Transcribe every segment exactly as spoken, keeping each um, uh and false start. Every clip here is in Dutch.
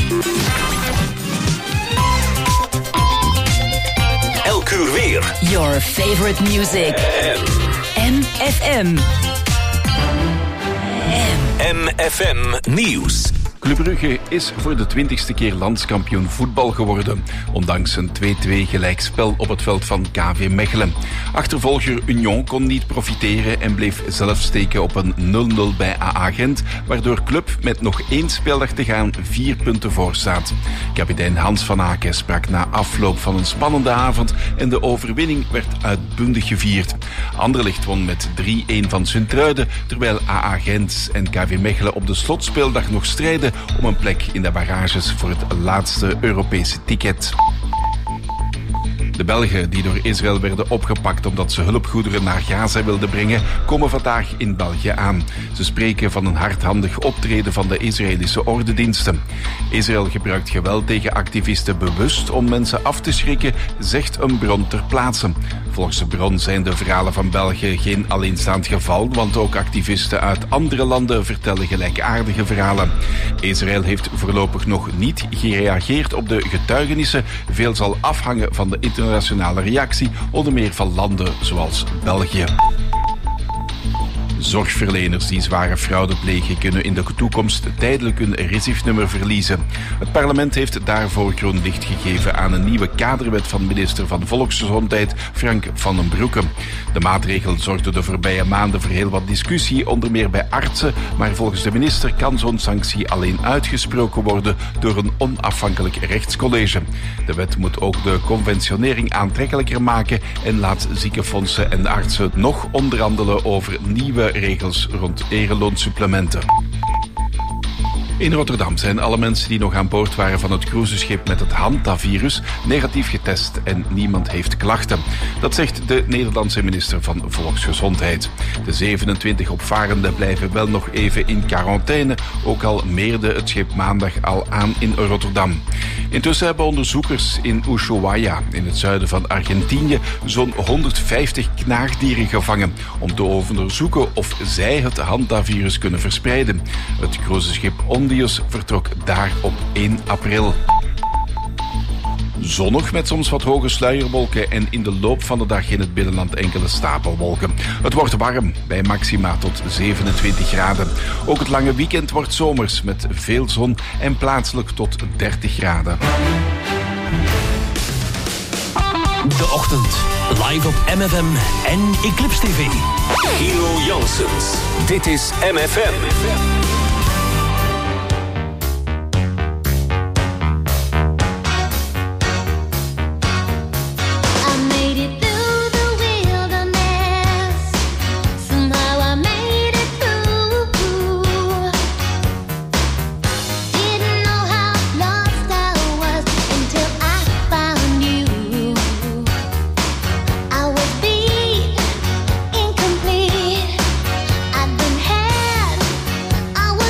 Elk uur weer. Your favorite music. M F M. M F M Nieuws. Club Brugge is voor de twintigste keer landskampioen voetbal geworden, ondanks een twee-twee gelijkspel op het veld van K V Mechelen. Achtervolger Union kon niet profiteren en bleef zelf steken op een nul nul bij A A Gent, waardoor Club met nog één speeldag te gaan vier punten voor staat. Kapitein Hans van Aken sprak na afloop van een spannende avond en de overwinning werd uitbundig gevierd. Anderlecht won met drie-een van Sint-Truiden, terwijl A A Gent en K V Mechelen op de slotspeeldag nog strijden om een plek in de barrages voor het laatste Europese ticket. De Belgen die door Israël werden opgepakt omdat ze hulpgoederen naar Gaza wilden brengen, komen vandaag in België aan. Ze spreken van een hardhandig optreden van de Israëlische ordendiensten. Israël gebruikt geweld tegen activisten bewust om mensen af te schrikken, zegt een bron ter plaatse. Volgens de bron zijn de verhalen van België geen alleenstaand geval, want ook activisten uit andere landen vertellen gelijkaardige verhalen. Israël heeft voorlopig nog niet gereageerd op de getuigenissen. Veel zal afhangen van de internationale reactie, onder meer van landen zoals België. Zorgverleners die zware fraude plegen kunnen in de toekomst tijdelijk hun R I S I-nummer verliezen. Het parlement heeft daarvoor groen licht gegeven aan een nieuwe kaderwet van minister van Volksgezondheid Frank van den Broeke. De maatregel zorgde de voorbije maanden voor heel wat discussie, onder meer bij artsen, maar volgens de minister kan zo'n sanctie alleen uitgesproken worden door een onafhankelijk rechtscollege. De wet moet ook de conventionering aantrekkelijker maken en laat ziekenfondsen en artsen nog onderhandelen over nieuwe regels rond ereloonsupplementen. In Rotterdam zijn alle mensen die nog aan boord waren van het cruiseschip met het Hantavirus negatief getest en niemand heeft klachten. Dat zegt de Nederlandse minister van Volksgezondheid. De zevenentwintig opvarenden blijven wel nog even in quarantaine, ook al meerde het schip maandag al aan in Rotterdam. Intussen hebben onderzoekers in Ushuaia, in het zuiden van Argentinië, zo'n honderdvijftig knaagdieren gevangen om te onderzoeken of zij het Hantavirus kunnen verspreiden. Het cruiseschip Ondius vertrok daar op één april. Zonnig met soms wat hoge sluierwolken en in de loop van de dag in het binnenland enkele stapelwolken. Het wordt warm, bij maxima tot zevenentwintig graden. Ook het lange weekend wordt zomers met veel zon en plaatselijk tot dertig graden. De ochtend, live op M F M en Eclipse T V. Gino Janssens, dit is M F M. I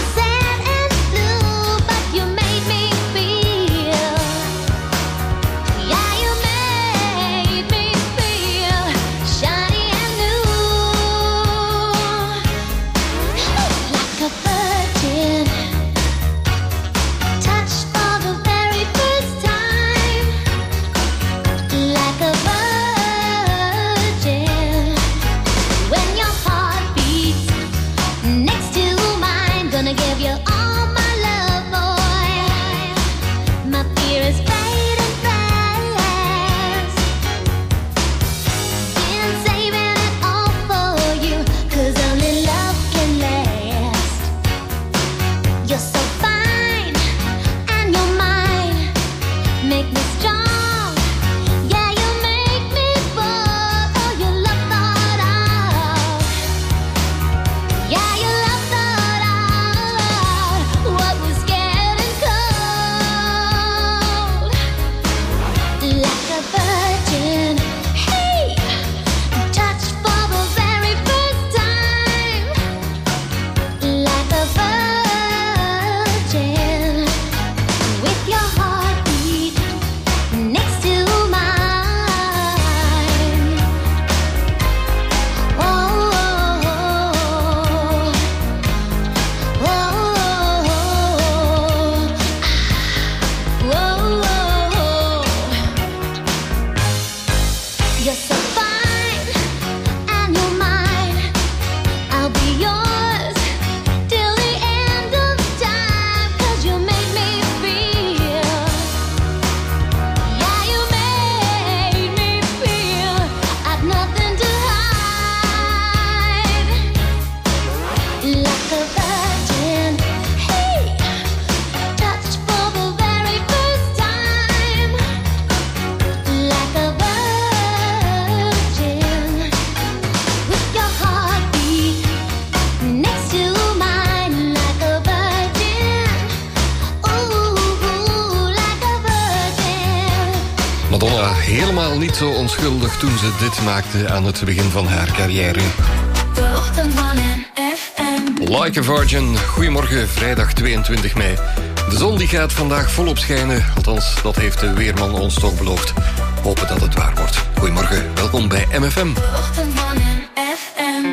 Madonna helemaal niet zo onschuldig toen ze dit maakte aan het begin van haar carrière. De ochtend van M F M. Like a Virgin, goedemorgen, vrijdag tweeëntwintig mei. De zon die gaat vandaag volop schijnen, althans dat heeft de weerman ons toch beloofd. Hopen dat het waar wordt. Goedemorgen, welkom bij M F M. De ochtend van M F M.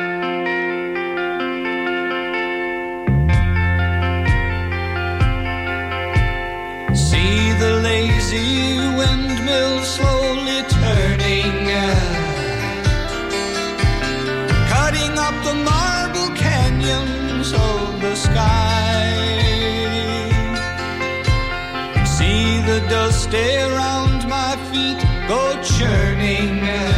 See the lazy windmill slowly turning, cutting up the marble canyons of the sky. See the dust around my feet go churning,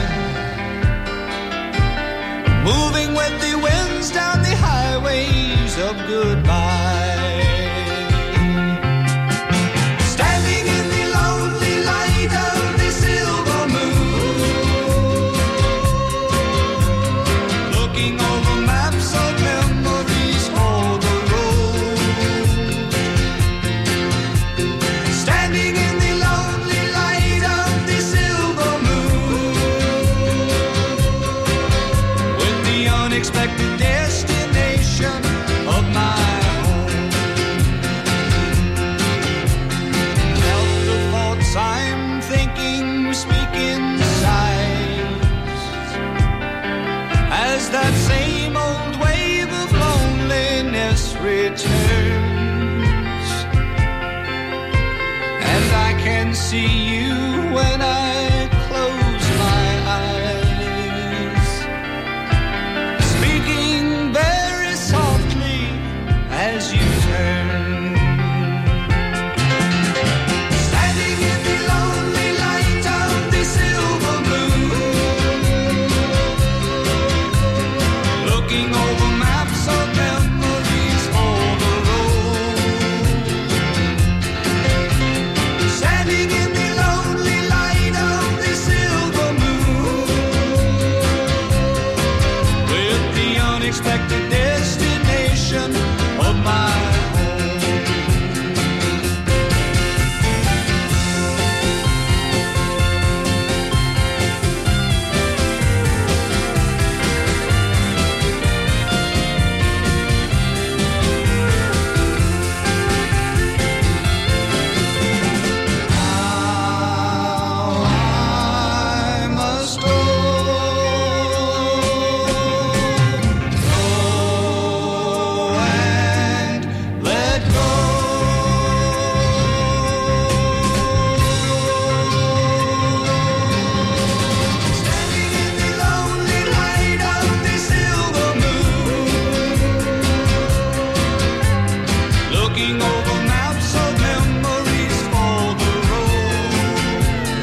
moving with the winds down the highways of goodbye. Unexpected destination of my home. Felt the thoughts I'm thinking speak inside, as that same old wave of loneliness returns, and I can see you when I close my eyes. As you turn, standing in the lonely light of the silver moon, looking over maps of memories for the road. Standing in the lonely light of the silver moon, with the unexpected destination of my home. Now I must go, go and let go. Standing in the lonely light of the silver moon, looking over maps of memories for the road.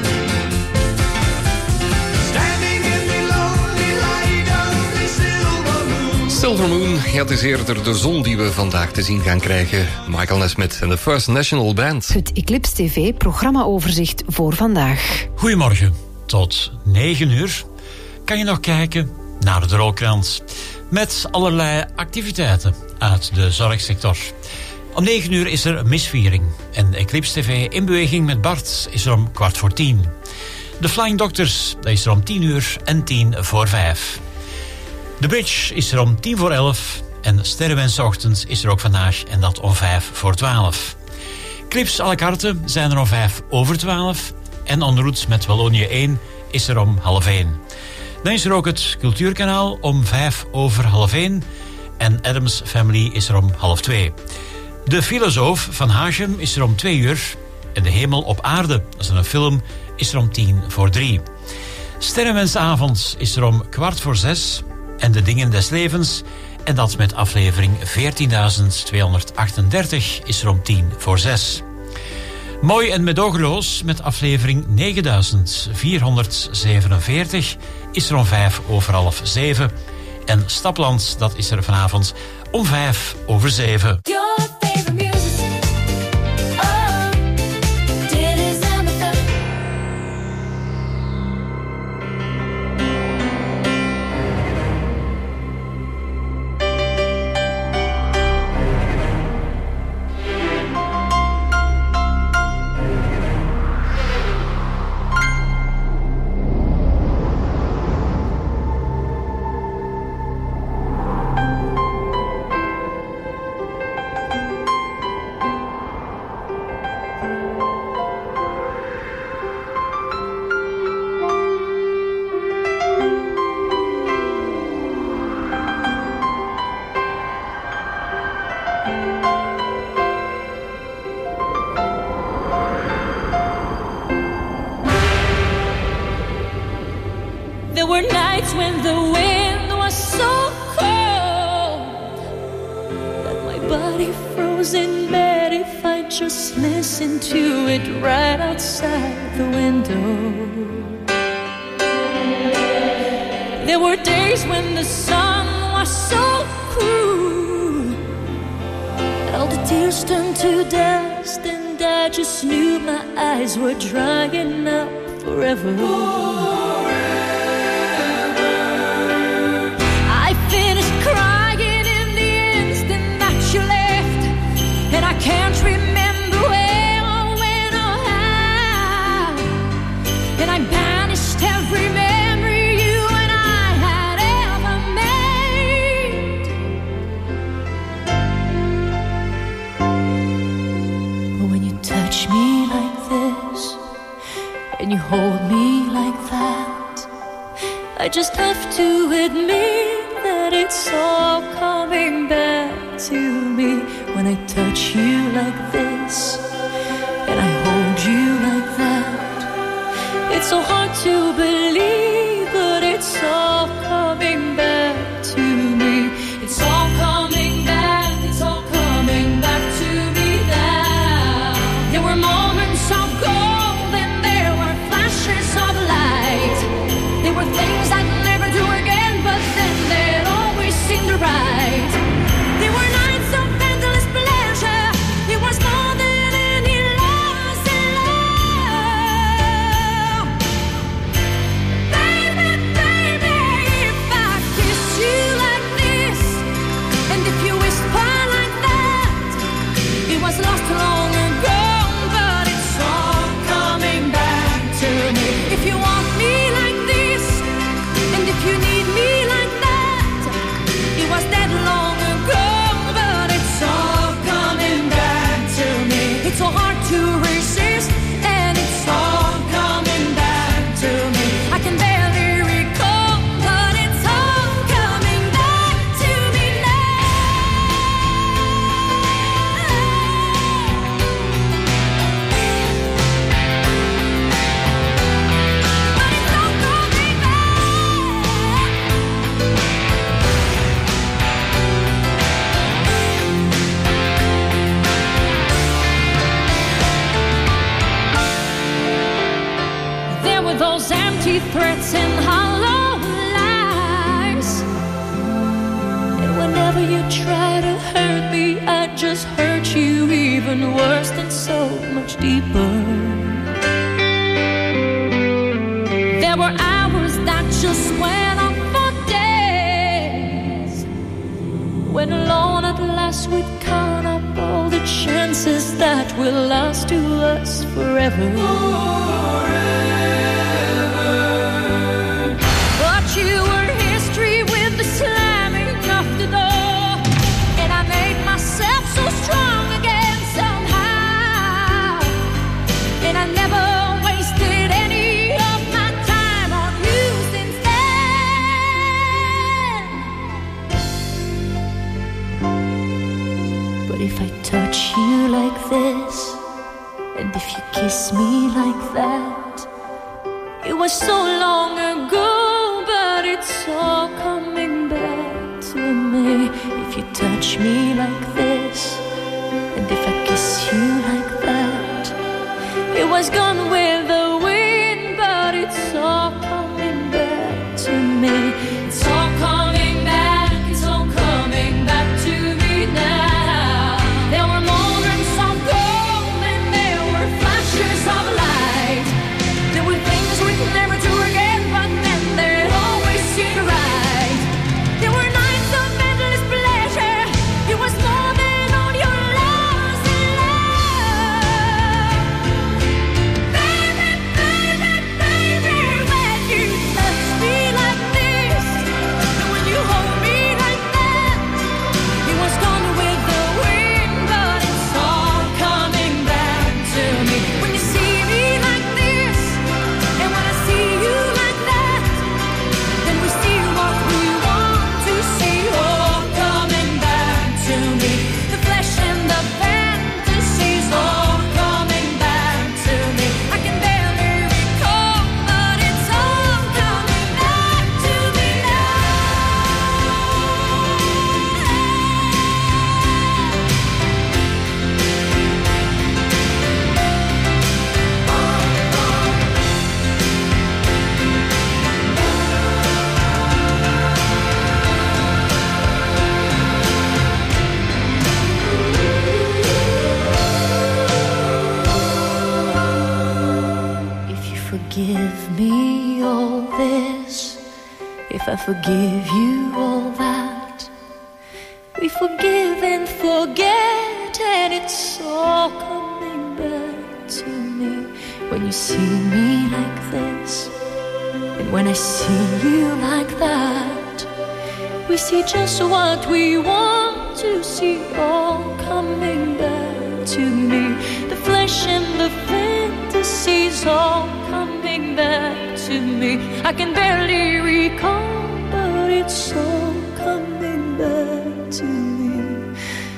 Standing in the lonely light of the silver moon. Silver Moon, ja, het is eerder de zon die we vandaag te zien gaan krijgen. Michael Nesmith en de First National Band. Het Eclipse T V programmaoverzicht voor vandaag. Goedemorgen. Tot negen uur kan je nog kijken naar de Rookkrant. Met allerlei activiteiten uit de zorgsector. Om negen uur is er een misviering. En Eclipse T V in beweging met Bart is er om kwart voor tien. De Flying Doctors, dat is er om tien uur en tien voor vijf. De Bridge is er om tien voor elf. En Sterrenwensochtend is er ook vandaag en dat om vijf voor twaalf. Clips à la carte zijn er om vijf over twaalf. En en route met Wallonië één is er om half één. Dan is er ook het Cultuurkanaal om vijf over half één. En Adams Family is er om half twee. De Filosoof van Haagem is er om twee uur. En De Hemel op Aarde, dat is een film, is er om tien voor drie. Sterrenwensavond is er om kwart voor zes. En De Dingen des Levens, en dat met aflevering veertienduizend tweehonderdachtendertig, is er om tien voor zes. Mooi en medogeloos met aflevering negenduizend vierhonderdzevenenveertig is er om vijf over half zeven. En Stapland, dat is er vanavond om vijf over zeven. Your favorite music. Oh, dit is M F M. nights when the wind was so cold that my body froze in bed if I just listened to it right outside the window. There were days when the sun was so cruel, all the tears turned to dust, and I just knew my eyes were drying up forever. I finished crying in the instant that you left, and I can't remember where or when or how, and I banished every memory you and I had ever made. But when you touch me like this and you hold me like that, I just have to admit that it's all coming back to me. When I touch you like this and I hold you like that, it's so hard to believe, but it's all coming back to me. It's all coming back, it's all coming back to me now. There were moments of gold and there were flashes of light. There were things I'd never do again, but then they'd always seem right. There were nights of endless pleasure. It was more than any loss in love. Baby, baby, if I kiss you like this, and if you whisper like that, it was lost long ago, but it's all coming back to me. If you want me like this, and if you need me like that, it was dead long ago, but it's all coming back to me. It's so hard to resist, and it's all coming back to me. I can barely recall, but it's all coming back to me But it's all coming back. There were those empty threats and hollow lies, and whenever you try to hurt me, I just hurt you even worse and so much deeper. There were hours that just went on for days, when alone at last we'd count up all the chances that will last to us forever. But you were history with the slamming of the door, and I made myself so strong again somehow, and I never wasted any of my time on you since then. But if I touch you like this, and if you kiss me like that, it was so long ago, but it's all coming back to me. If you touch me like this, and if I kiss you like that, it was gone with the wind, but it's all coming back to me. It's all coming back, it's all coming back to me now. There were moments of gold and there were flashes of light. There were things we'd never do again, but then they'd always seem right. There were nights of endless pleasure. It was more than all your loves in love. I forgive you all that, we forgive and forget, and it's all coming back to me. When you see me like this, and when I see you like that, we see just what we want to see, all coming back to me. The flesh and the fantasies all coming back to me. I can barely recall, but it's all coming back to me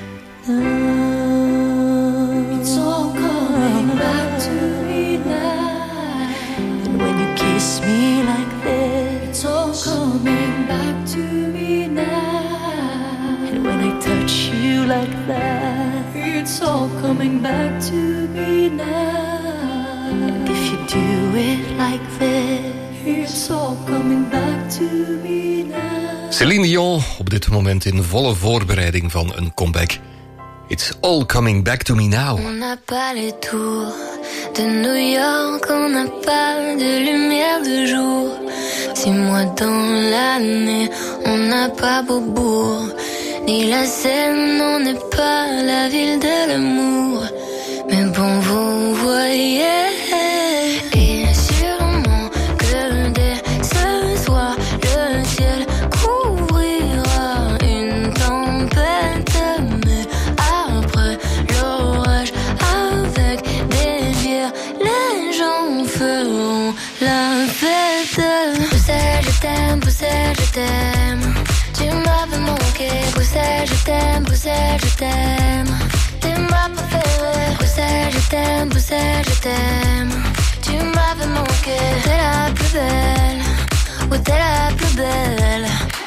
now. It's all coming back to me now. And when you kiss me like this, it's all coming back to me now. And when I touch you like that, it's all coming back to me now. And if you do it like this, it's all coming back to me now. Céline Dion op dit moment in volle voorbereiding van een comeback. It's all coming back to me now. On n'a pas les tours de New York, on n'a pas de lumière de jour. Six mois dans l'année, on n'a pas Beaubourg, ni la Seine, on n'est pas la ville de l'amour. Mais bon, vous voyez, et sûrement que dès ce soir, le ciel couvrira une tempête. Mais après l'orage, avec des bières, les gens feront la fête. Bruxelles, je t'aime, Bruxelles, je t'aime. Tu m'avais manqué, Bruxelles, je t'aime, Bruxelles, je t'aime. T'es ma préférée, Bruxelles, je t'aime, Bruxelles, je t'aime. Tu m'avais manqué, t'es la plus belle, oui t'es la plus belle.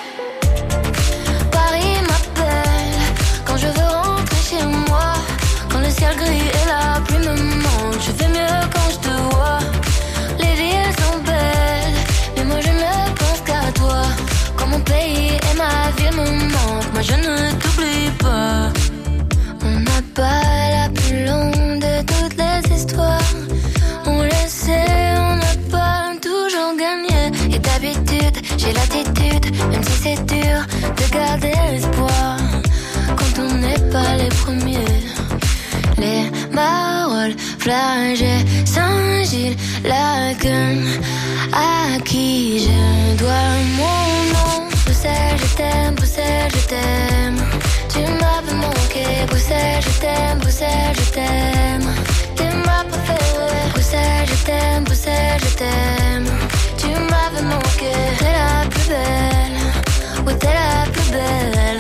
Paris m'appelle, quand je veux rentrer chez moi. Quand le ciel gris et la pluie me manquent, je fais mieux quand je te vois. Les villes sont belles, mais moi je ne pense qu'à toi. Quand mon pays et ma ville me manquent, moi je ne t'oublie pas. On n'a pas la plus longue de toutes les histoires. On le sait, on n'a pas toujours gagné. Et d'habitude, j'ai l'attitude, même si c'est dur, de garder l'espoir. Quand on n'est pas les premiers. Les Marolles, Flagey, Saint-Gilles, Laken, à qui je dois mon nom. Bruxelles, je t'aime, Bruxelles, je t'aime. Tu m'avais manqué, Bruxelles, je t'aime, Bruxelles, je t'aime. T'es ma préférée, Bruxelles, je t'aime, Bruxelles, je t'aime. Tu m'avais manqué, t'es la plus belle, oui t'es la plus belle.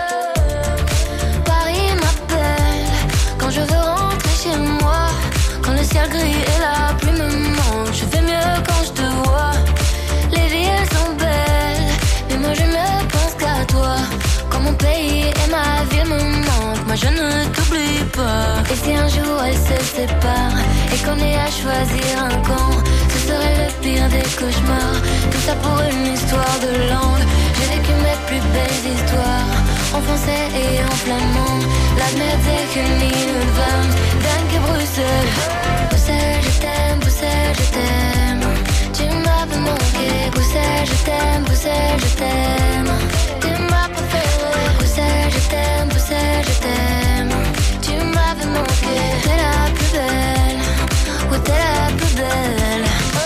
Paris m'appelle, quand je veux rentrer chez moi. Quand le ciel gris et la pluie me manquent, je fais mieux quand je te vois. Les villes sont belles, mais moi je ne pense qu'à toi. Quand mon pays et ma ville me manquent, moi je ne t'oublie pas. Et si un jour elles se séparent et qu'on ait à choisir un camp, ce serait le pire des cauchemars. Tout ça pour une histoire de langue. J'ai vécu mes plus belles histoires en français et en flamand. La merde c'est qu'une île vingt, dingue et Bruxelles. Bruxelles, je t'aime, Bruxelles, je t'aime. Tu m'avais manqué, Bruxelles, je t'aime, Bruxelles, je t'aime. T'es ma préférée, Bruxelles, je t'aime, Bruxelles, je t'aime. Tu m'avais manqué, t'es la plus belle, oui t'es la plus belle.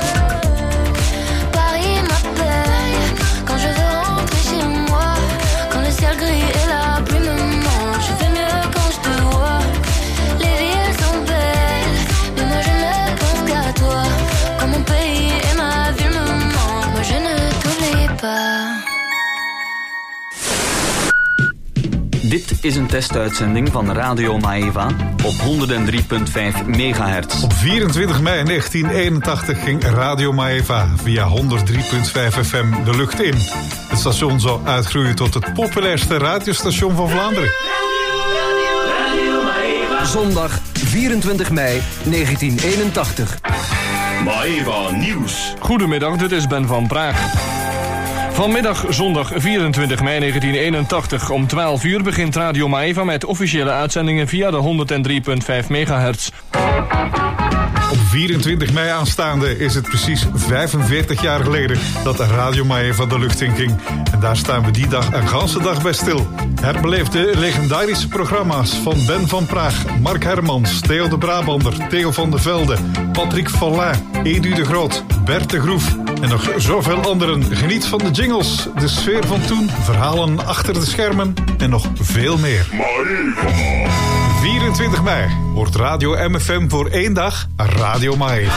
Paris m'appelle, quand je veux rentrer chez moi. Quand le ciel gris et la pluie me manquent, je fais mieux quand je te vois. Les villes sont belles, mais moi je ne pense qu'à toi. Quand mon pays et ma ville me manquent, moi je ne t'oublie pas. Dit is een testuitzending van Radio Maeva op honderd drie komma vijf megahertz. Op vierentwintig mei negentien eenentachtig ging Radio Maeva via honderd drie komma vijf F M de lucht in. Het station zou uitgroeien tot het populairste radiostation van Vlaanderen. Zondag vierentwintig mei negentien eenentachtig. Maeva Nieuws. Goedemiddag, dit is Ben van Praag. Vanmiddag zondag vierentwintig mei negentien eenentachtig om twaalf uur begint Radio Maeva met officiële uitzendingen via de honderd drie komma vijf megahertz. Op vierentwintig mei aanstaande is het precies vijfenveertig jaar geleden dat Radio Maeva de lucht in ging. En daar staan we die dag een ganse dag bij stil. Herbeleef de legendarische programma's van Ben van Praag, Mark Hermans, Theo de Brabander, Theo van der Velde, Patrick Follin, Edu de Groot, Bert de Groef en nog zoveel anderen. Geniet van de jingles, de sfeer van toen, verhalen achter de schermen en nog veel meer. vierentwintig mei wordt Radio M F M voor één dag Radio Maeva.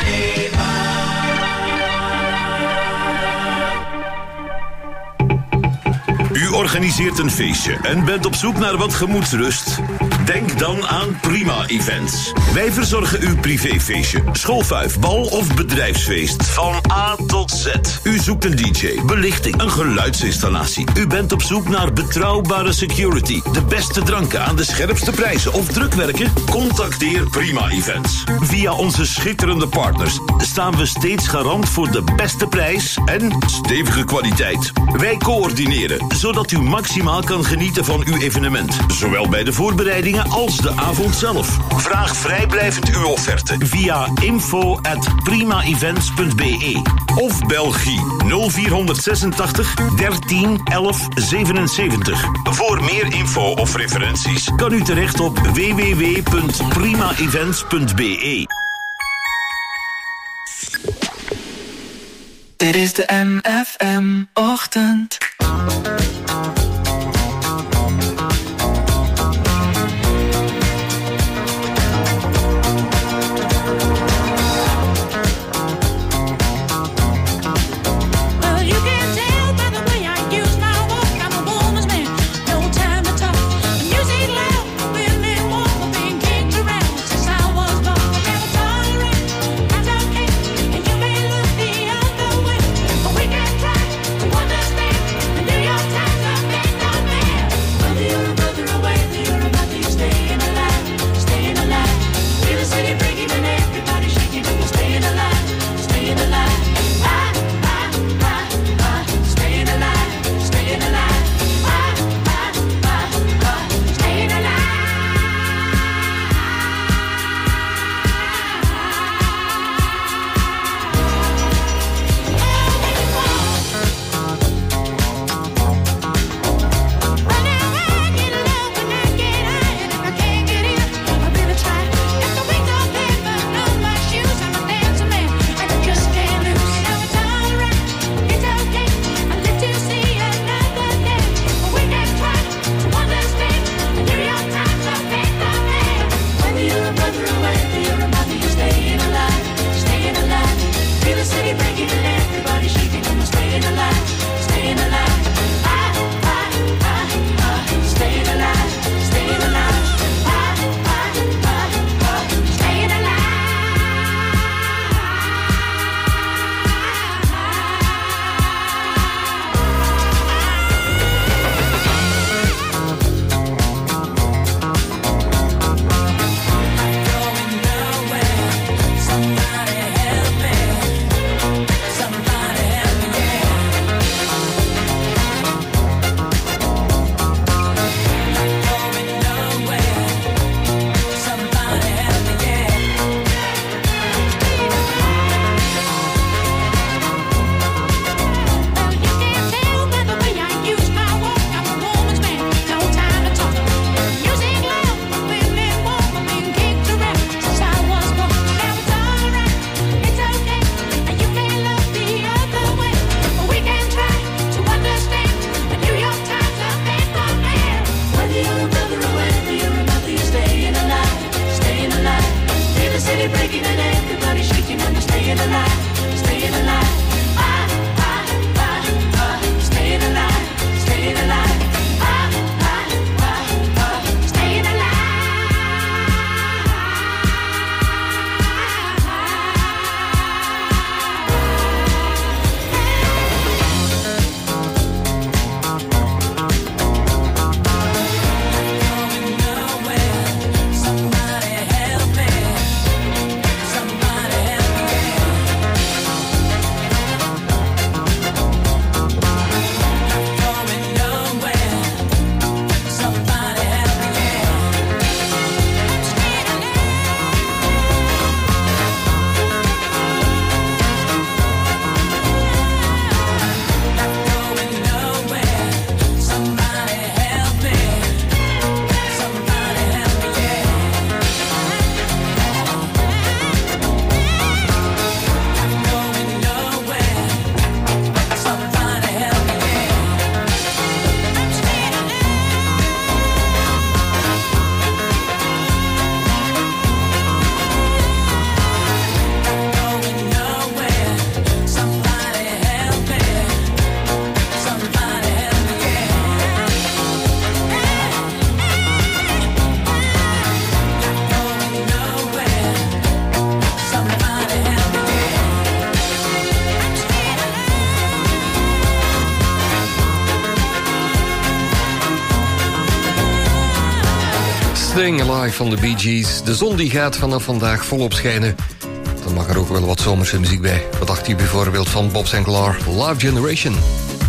U organiseert een feestje en bent op zoek naar wat gemoedsrust? Denk dan aan Prima Events. Wij verzorgen uw privéfeestje, schoolfuif, bal of bedrijfsfeest. Van A tot Z. U zoekt een D J, belichting, een geluidsinstallatie. U bent op zoek naar betrouwbare security, de beste dranken aan de scherpste prijzen of drukwerken? Contacteer Prima Events. Via onze schitterende partners staan we steeds garant voor de beste prijs en stevige kwaliteit. Wij coördineren, zodat u maximaal kan genieten van uw evenement. Zowel bij de voorbereidingen als de avond zelf. Vraag vrijblijvend uw offerte via info at primaevents punt b e of Belgie nul vier zesentachtig dertien elf zevenenzeventig. Voor meer info of referenties kan u terecht op w w w punt primaevents punt b e. Dit is de M F M-ochtend. Staying Alive van de Bee Gees. De zon die gaat vanaf vandaag volop schijnen. Dan mag er ook wel wat zomerse muziek bij. Wat dacht u bijvoorbeeld van Bob Sinclair, Love Generation?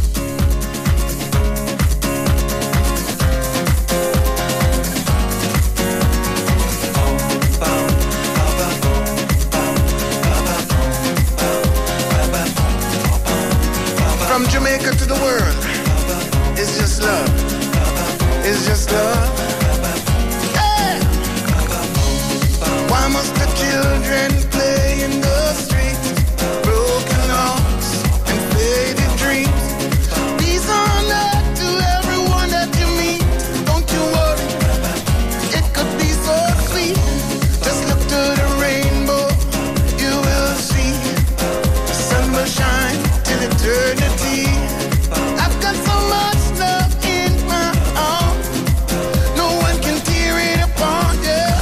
From Jamaica to the world, it's just love. It's just love. Hey! Why must the children play in the streets? Broken hearts and faded dreams. Peace on earth to everyone that you meet. Don't you worry, it could be so sweet. Just look to the rainbow, you will see. The sun will shine till eternity. I've got so much love in my heart, no one can tear it apart, yeah.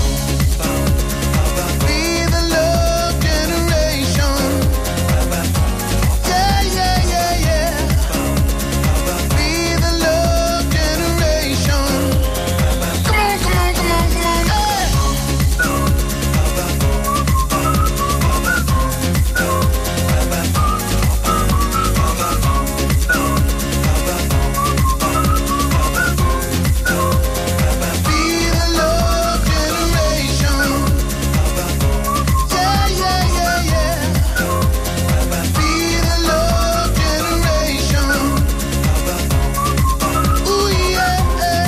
Be the love generation. Yeah, yeah, yeah, yeah. Be the love generation. Come on, come on, come on, come on, hey. Be the love generation. Yeah, yeah, yeah, yeah. Be the love generation. Ooh, yeah.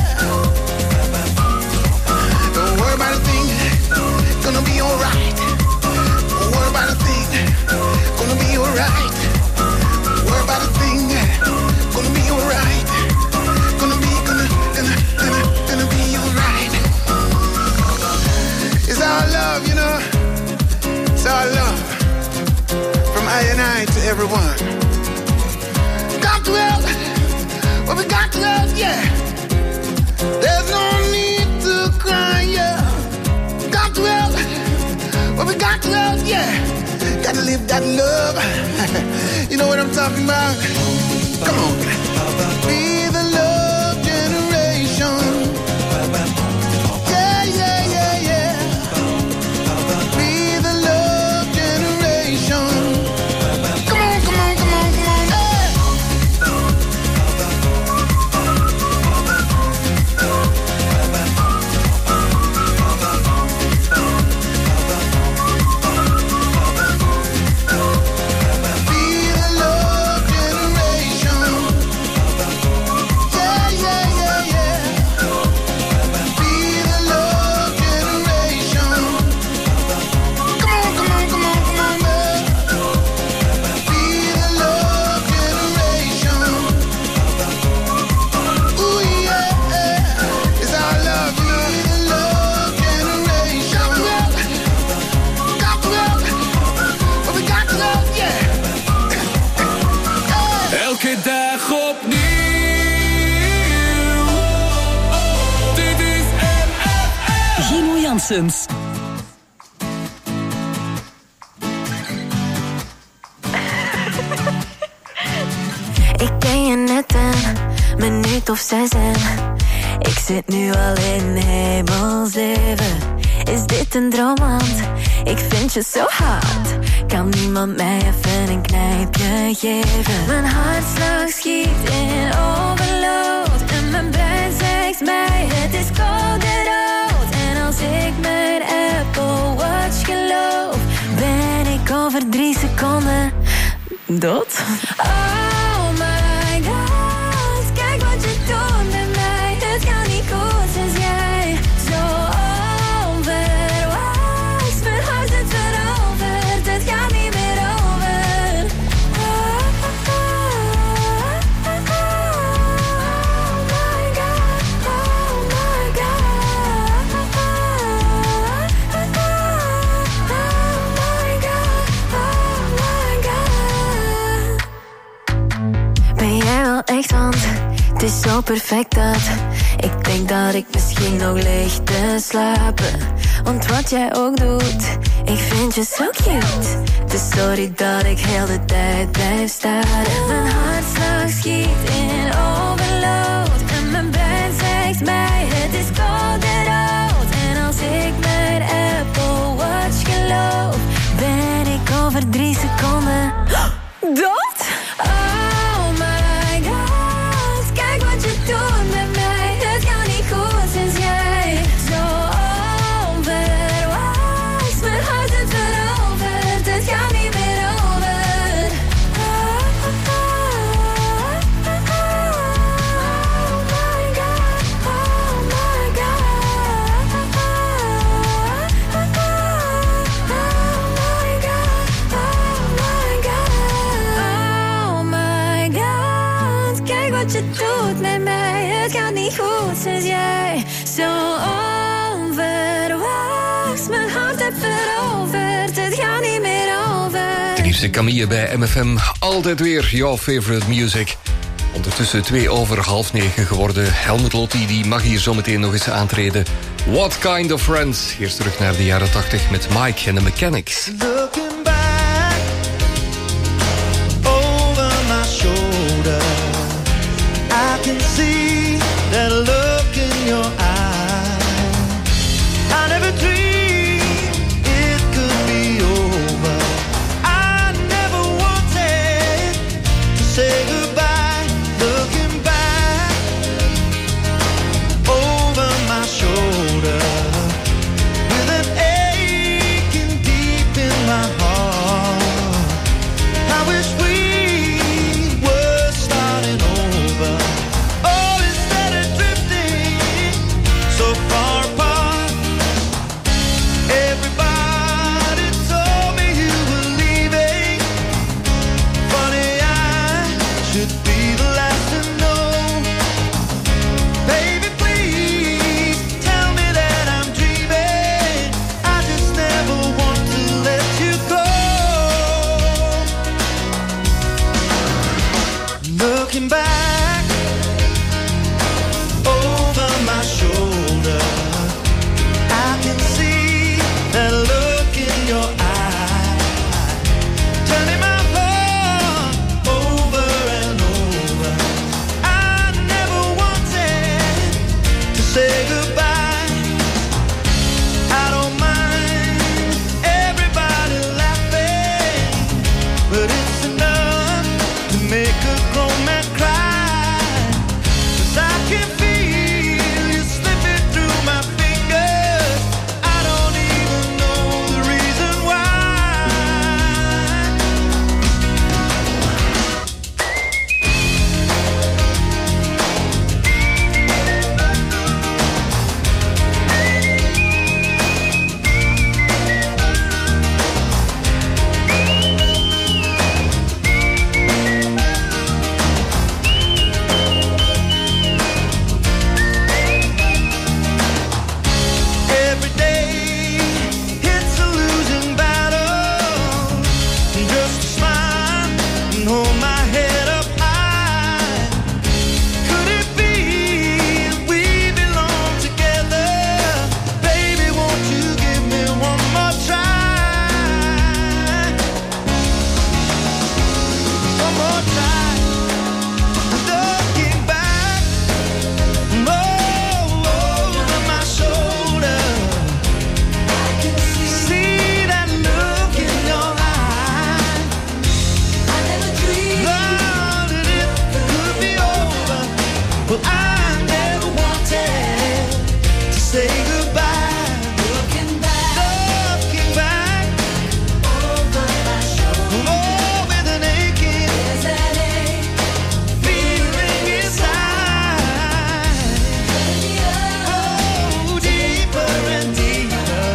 Don't worry about a thing, gonna be alright. Don't worry about a thing, gonna be alright. Don't worry about a thing, gonna be alright. Gonna be, gonna, gonna, gonna, gonna be alright. It's our love, you know. It's our love. From I and I to everyone. Got to help. Well, we got to help, yeah. There's no need to cry, yeah. Got to help. Well, we got to help, yeah. Gotta live that love. You know what I'm talking about? Come on. Be the love generation. Yeah, yeah, yeah, yeah. Be the love generation. Come on, come on, come on, come on, hey. Be the love generation. Yeah, yeah, yeah, yeah. Be the love generation. Come on, come on, come on, come on, man. Be the love generation. Ooh, yeah. It's our love, you know. Be the love generation. Got to help. Got to help. But we got to help, yeah. Elke dag opnieuw. Dit is M F M. Gino Janssens. Ik ken je net een minuut of zes en ik zit nu al in hemel zeven. Is dit een droom, want ik vind je zo hard. Kan niemand mij even een knijpje geven? Mijn hartslag schiet in overload en mijn brein zegt mij het is koude rood. En als ik mijn Apple Watch geloof, ben ik over drie seconden dood. Oh my god, kijk wat je doet met mij. Het gaat niet goed sinds jij zo onverwachts mijn hart het veroverd. Het gaat niet meer over. Oh my god, oh my god. Oh my god, oh my god. Ben jij wel echt, want het is zo perfect dat ik denk dat ik misschien nog lig te slapen. Want wat jij ook doet, ik vind je zo cute. Dus sorry dat ik heel de tijd blijf staren. Mijn hartslag schiet in overload en mijn brein zegt mij het is koude rood. goed met mij, het gaat niet goed sinds jij zo onverwachts mijn hart hebt veroverd. Het gaat niet meer over. De liefste Camille bij M F M, altijd weer jouw favorite music. Ondertussen twee over half negen geworden. Helmut Lotti die mag hier zometeen nog eens aantreden. What Kind of Friends? Eerst terug naar de jaren tachtig met Mike en de Mechanics. Looking back over my shoulder, I can see that look in your eye. I never dreamed it could be over. I never wanted to say goodbye. Looking back over my shoulder, with an aching deep in my heart, I wish we were starting over. Oh, instead of drifting so far apart. Everybody told me you were leaving. Funny, I should be the last to know. Baby, please tell me that I'm dreaming. I just never want to let you go. Looking back over my shoulder, I can see that look in your eye, turning my heart over and over. I never wanted to say goodbye. I don't mind everybody laughing, but it's enough to make a grown man cry. 'Cause I can feel you slipping through my fingers. I don't even know the reason why. Every day it's a losing battle. Just to smile and hold my head up high. Could it be we belong together? Baby, won't you give me one more try? One more try. Looking back over my shoulder, I can see that look in your eye. I never dreamed that it could be over. Well, I never wanted to say goodbye. Looking back, looking back over my shoulder, oh, with an aching, there's an ache, feeling inside. Oh, deeper and deeper.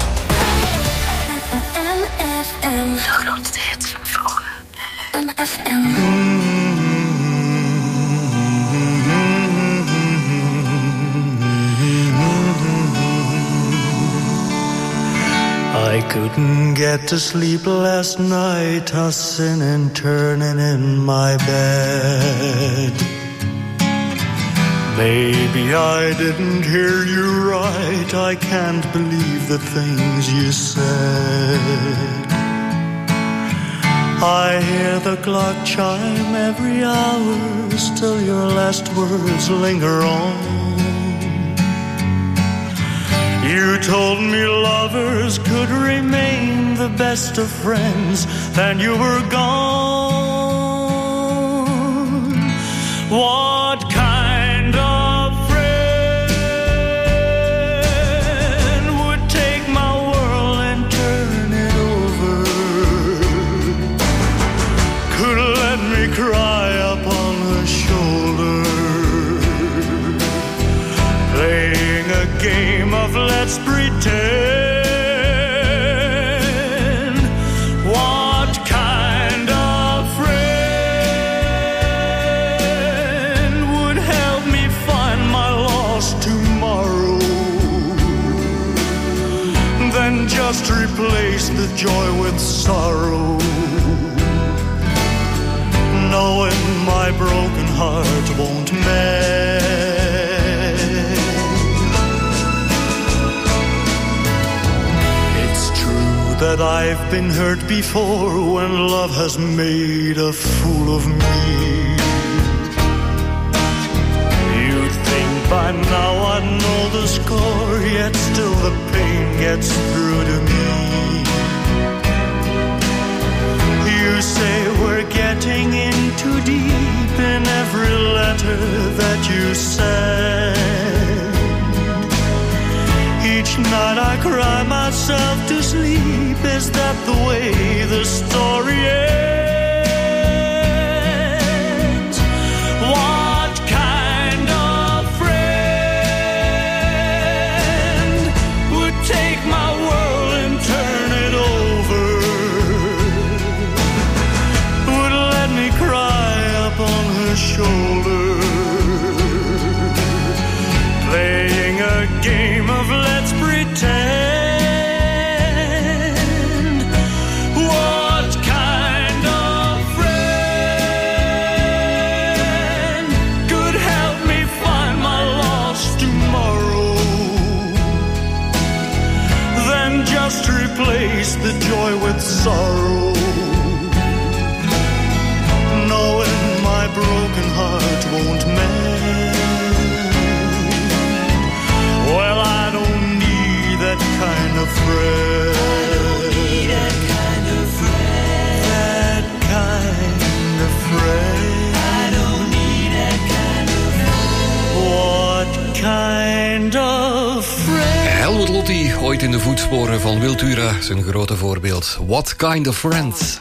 M F M. De grootste hits van vroeger. M F M. I couldn't get to sleep last night, tossing and turning in my bed. Maybe I didn't hear you right. I can't believe the things you said. I hear the clock chime every hour, still your last words linger on. You told me lovers could remain the best of friends, then you were gone. What kind of friend would take my world and turn it over? Could let me cry upon her shoulder, playing a game of let's pretend. What kind of friend then just replace the joy with sorrow, knowing my broken heart won't mend. It's true that I've been hurt before when love has made a fool of me. By now I know the score, yet still the pain gets through to me. You say we're getting in too deep in every letter that you send. Each night I cry myself to sleep. Is that the way the story ends? What kind of take my world and turn it over, would let me cry up on her shoulder, playing a game of let's pretend. What kind of friend could help me find my lost tomorrow, then just replace the joy with sorrow, knowing my broken heart won't mend? Well, I don't need that kind of friend. I don't need that kind of friend. That kind of friend. I don't need that kind of friend. What kind of friend? Helmut Lotti, ooit in de voetsporen van Wiltura, zijn grote voorbeeld. What kind of friends?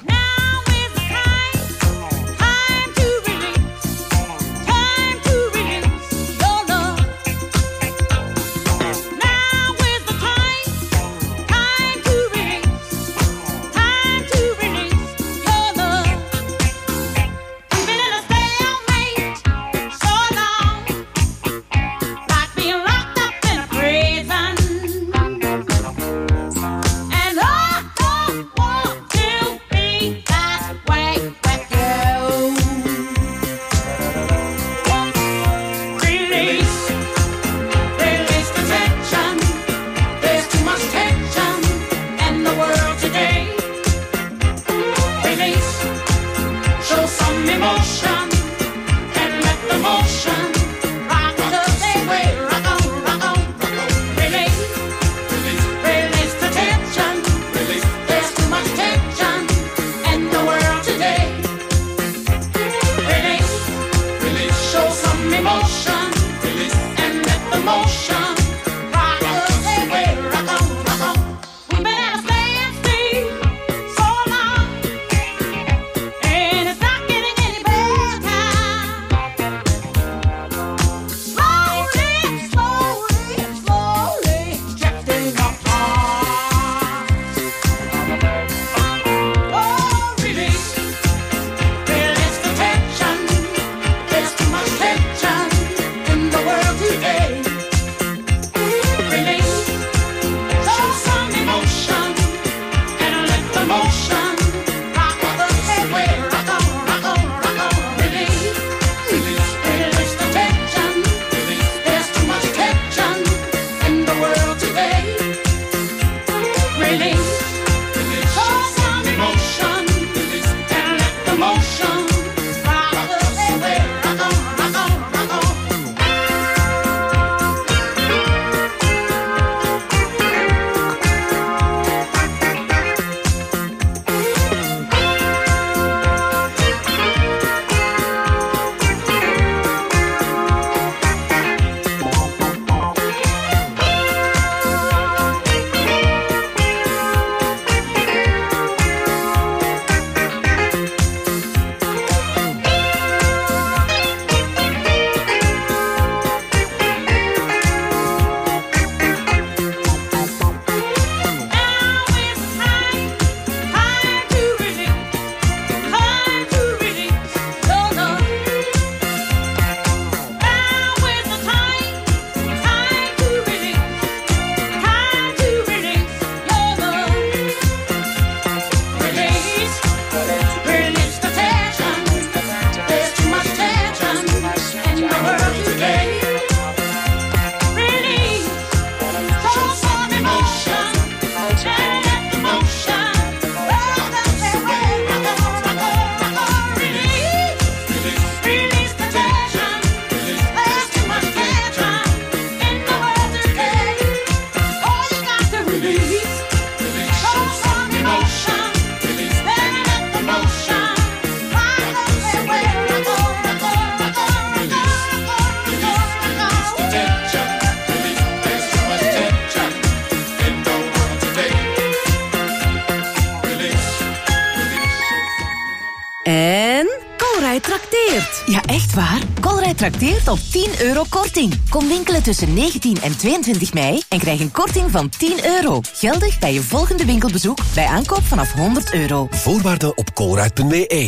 trakteert. Ja, echt waar? Colruyt trakteert op tien euro korting. Kom winkelen tussen negentien en tweeëntwintig mei en krijg een korting van tien euro. Geldig bij je volgende winkelbezoek bij aankoop vanaf honderd euro. Voorwaarden op colruyt punt b e.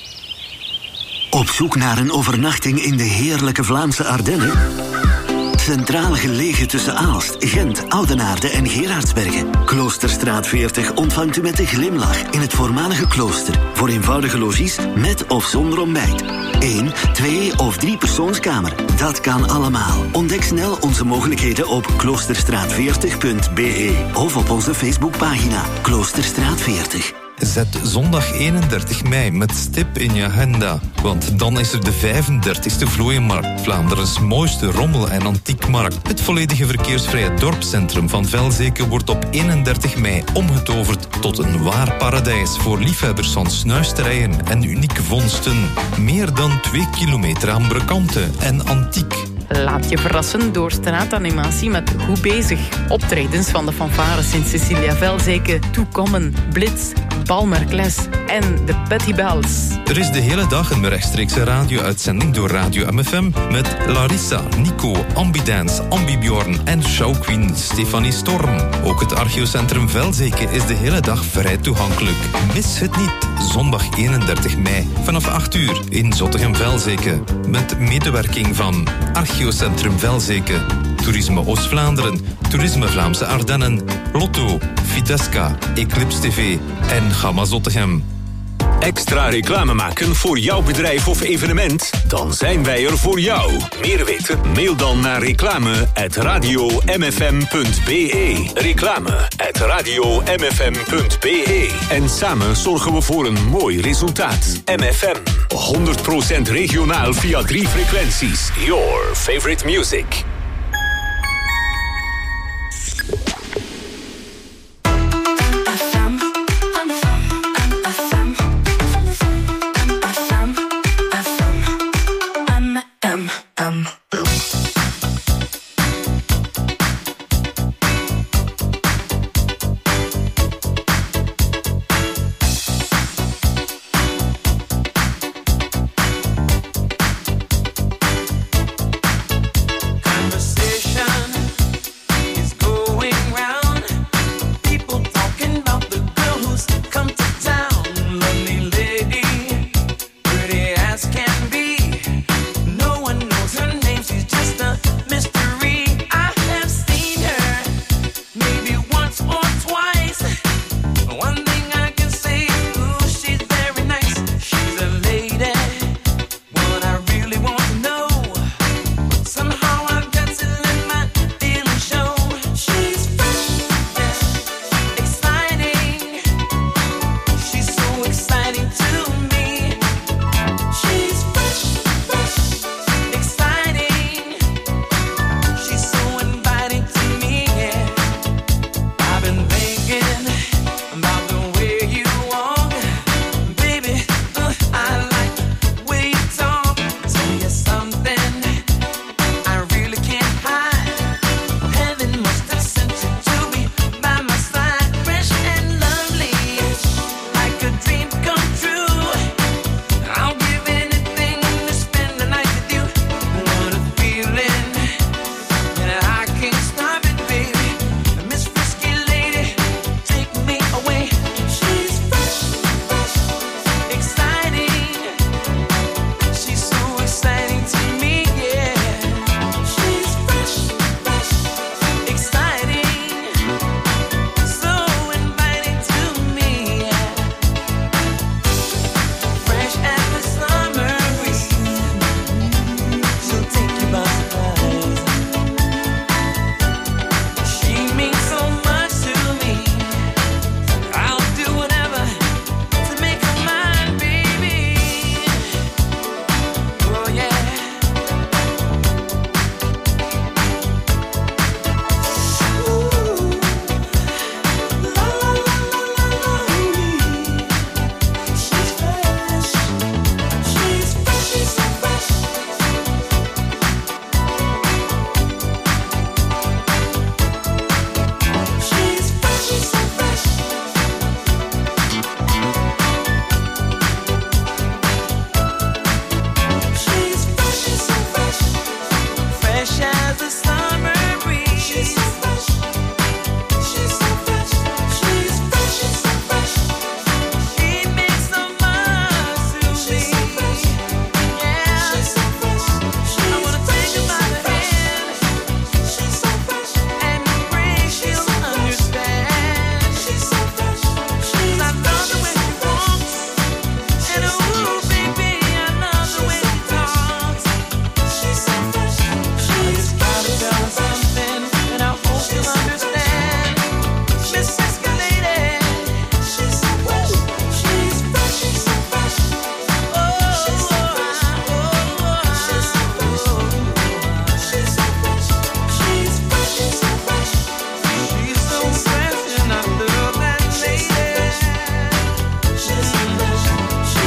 Op zoek naar een overnachting in de heerlijke Vlaamse Ardennen? Centraal gelegen tussen Aalst, Gent, Oudenaarde en Gerardsbergen. Kloosterstraat veertig ontvangt u met een glimlach in het voormalige klooster. Voor eenvoudige logies met of zonder ontbijt. Eén, twee of drie persoonskamer. Dat kan allemaal. Ontdek snel onze mogelijkheden op kloosterstraat veertig punt b e of op onze Facebookpagina Kloosterstraat veertig. Zet zondag eenendertig mei met stip in je agenda. Want dan is er de vijfendertigste Vlooienmarkt, Vlaanderen's mooiste rommel- en antiekmarkt. Het volledige verkeersvrije dorpscentrum van Velzeke wordt op eenendertig mei omgetoverd tot een waar paradijs voor liefhebbers van snuisterijen en unieke vondsten. Meer dan twee kilometer aan brekanten en antiek. Laat je verrassen door straatanimatie met Goed Bezig. Optredens van de fanfare Sint-Cecilia Velzeke, Toekommen, Blitz, Balmerkles en de Petty Bells. Er is de hele dag een rechtstreekse radio-uitzending door Radio M F M met Larissa, Nico, Ambidance, Ambibjorn en showqueen Stefanie Storm. Ook het archeocentrum Velzeke is de hele dag vrij toegankelijk. Mis het niet. Zondag eenendertig mei vanaf acht uur in Zottegem-Velzeke. Met medewerking van Archeocentrum Velzeke, Toerisme Oost-Vlaanderen, Toerisme Vlaamse Ardennen, Lotto, Fidesca, Eclipse T V en Gamma Zottegem. Extra reclame maken voor jouw bedrijf of evenement? Dan zijn wij er voor jou. Meer weten? Mail dan naar reclame at radio m f m punt b e. Reclame at radio m f m punt b e. En samen zorgen we voor een mooi resultaat. M F M. honderd procent regionaal via drie frequenties. Your favorite music. I'm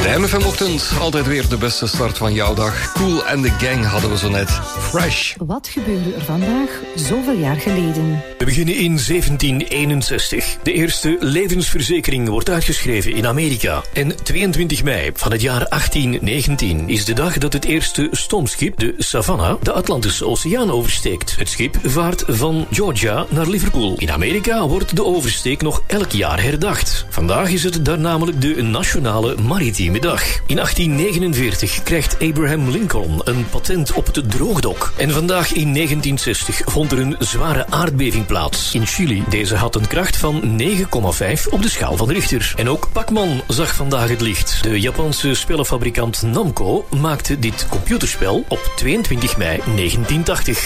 De M F M-ochtend, altijd weer de beste start van jouw dag. Cool and the Gang hadden we zo net. Fresh. Wat gebeurde er vandaag zoveel jaar geleden? We beginnen in zeventien eenenzestig. De eerste levensverzekering wordt uitgeschreven in Amerika. En tweeëntwintig mei van het jaar achttien negentien is de dag dat het eerste stoomschip, de Savannah, de Atlantische Oceaan oversteekt. Het schip vaart van Georgia naar Liverpool. In Amerika wordt de oversteek nog elk jaar herdacht. Vandaag is het daar namelijk de Nationale Maritieme Dag. In achttien negenenveertig krijgt Abraham Lincoln een patent op het droogdok. En vandaag in negentien zestig vond er een zware aardbeving plaats in Chili. Deze had een kracht van negen komma vijf op de schaal van Richter. En ook Pac-Man zag vandaag het licht. De Japanse spellenfabrikant Namco maakte dit computerspel op tweeëntwintig mei negentien tachtig.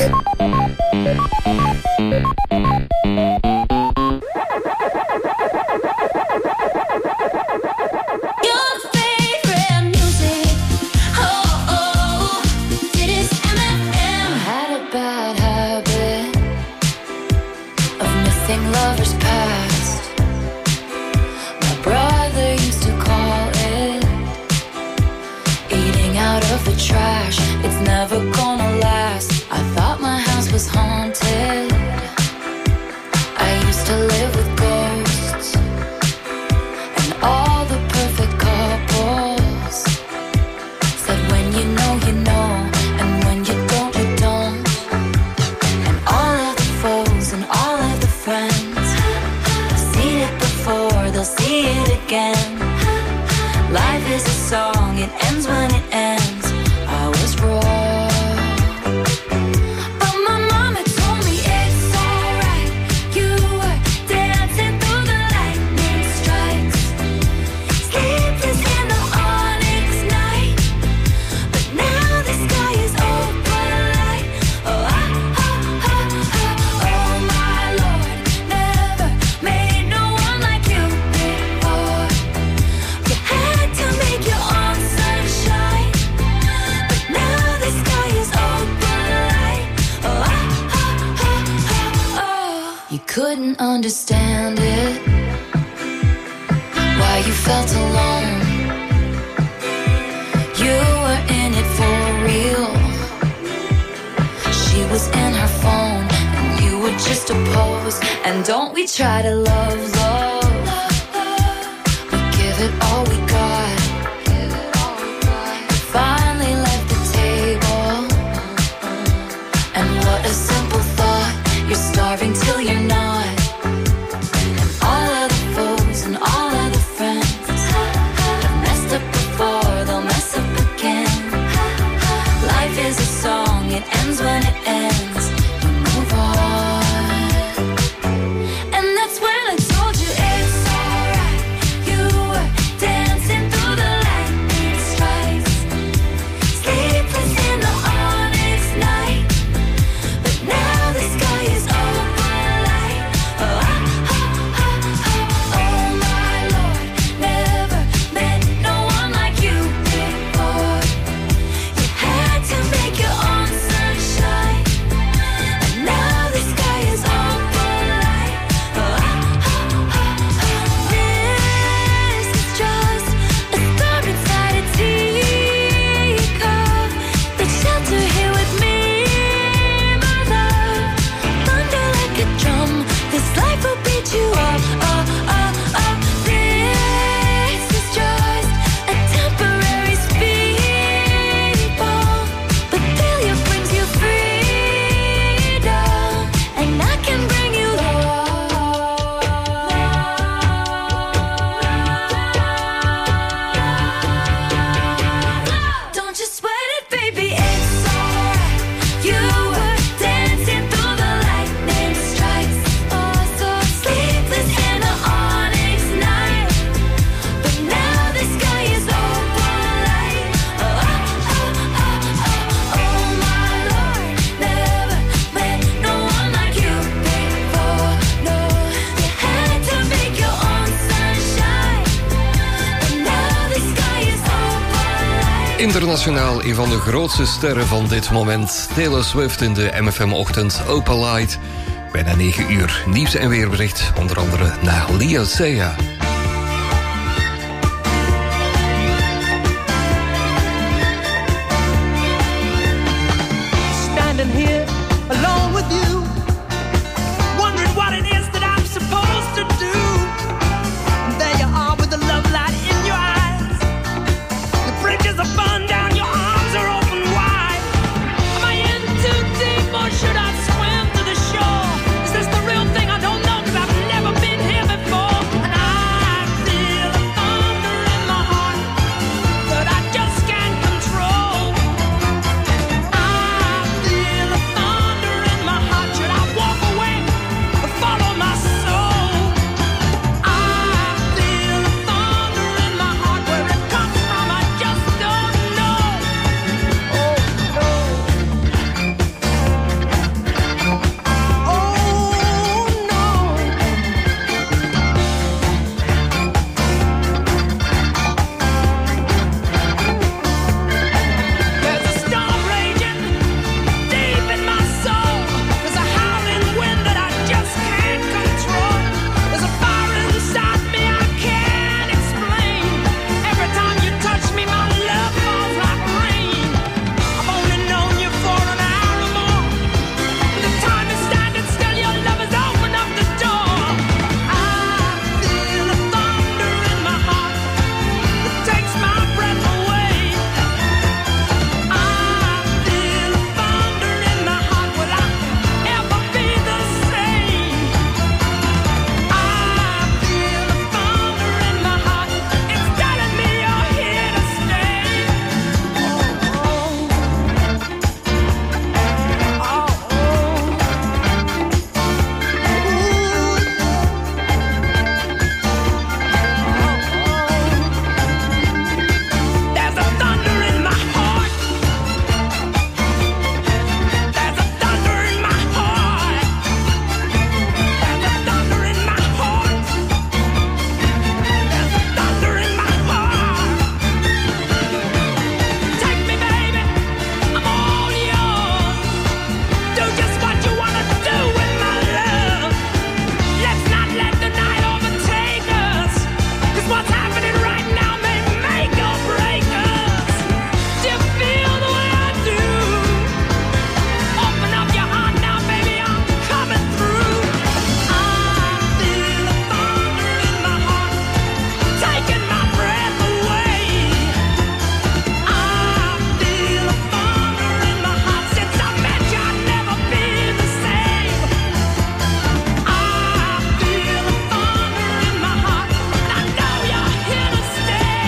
Lovers past. My brother used to call it eating out of the trash. It's never gonna last. I thought my house was haunted. I used to live with ghosts and all the perfect couples said when you know you know, and when you don't you don't. And all of the foes and all of the friends, they'll see it again. Life is a song, it ends when it ends. I was wrong, but my mama told me it's alright. You were dancing through the lightning strikes, sleepless in the onyx night. But now the sky is open light. Oh, ah, ah, ah, ah, oh my Lord, never made no one like you. You couldn't understand it, why you felt alone. You were in it for real. She was in her phone and you were just a pose. And don't we try to love, love. We give it all we got. You finally left the table. And what a simple thought. You're starving till you're not. And all of the foes and all of the friends have messed up before, they'll mess up again. Life is a song, it ends when it ends. You move on. And that's when I told you it's alright. You were dancing through the lightning strikes, sleepless in the onyx night. But now the sky is open light. Oh, ah, ah, ah, ah, oh my Lord, never met no one like you before. You had to make your own sunshine, and now the sky is open light. Oh, ah, ah, ah, ah. This is just a storm inside a teacup. Take shelter here with me, my love. Thunder like a drum, this life will beat you up, up, up, up. This is just a temporary speed bump, but failure brings you freedom, and I can bring you love. Don't you sweat it, baby, it's alright. You were dancing through the lightning strikes, oh so sleepless in the onyx night. But now the sky is open light. Oh, ah, ah, ah, ah, oh my Lord, never met no one like you before. No, you had to make your own sunshine, but now the sky is open light. Internationaal een van de grootste sterren van dit moment. Taylor Swift in de M F M-ochtend Open Light. Bijna negen uur. Nieuws en weerbericht, onder andere naar Lea Seyha. standing here alone with you, wondering what it is that I'm supposed to do. And there you are with the love light in your eyes. The bridges are burned down, your arms are open wide. Am I in too deep or should I swim to the shore? Is this the real thing? I don't know, 'cause I've never been here before. And I feel the thunder in my heart that I just can't control. I feel the thunder in my heart. Should I walk away or follow my soul? I feel the thunder in my heart. Where it comes from, I just don't know. Oh no. Oh no. There's a storm raging deep in my soul. There's a howling wind that I just can't control. There's a fire inside me I can't explain. Every time you touch me, my love falls like rain. I've only known you for an hour or more. The time is standing still, your love has opened up the door. I feel the thunder in my heart. It takes my breath away. I feel the thunder in my heart. Will I ever be the same? I feel the thunder in my heart. It's telling me you're here to stay. Oh, there's a thunder in my heart. There's a thunder in my heart. There's a thunder in my heart. There's a thunder in my heart. Take me, baby, I'm all yours. Do just what you wanna do with my love. Let's not let the night overtake us, 'cause what's happening right now may make or break us. Do you feel the way I do? Open up your heart now, baby, I'm coming through. I feel the thunder in my heart, taking my breath away. I feel the thunder in my heart. Since I met you, I've never been the same. I feel the thunder in my heart, and I know you're here to stay.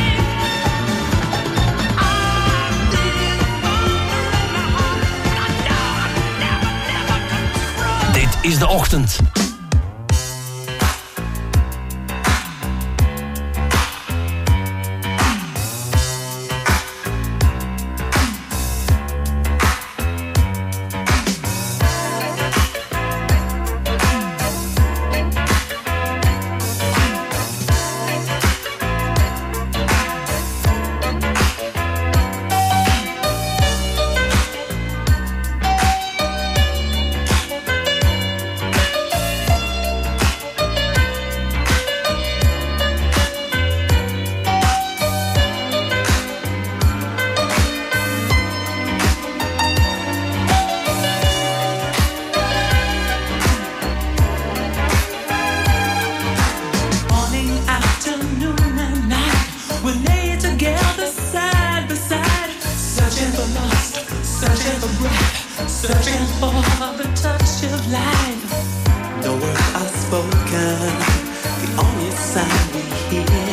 I feel the thunder in my heart, and I know I'm never, never control. Dit is de ochtend. Morning, afternoon, and night, we lay together side by side, searching for lost, searching for breath, searching for the touch of life. The words are spoken, the only sound we hear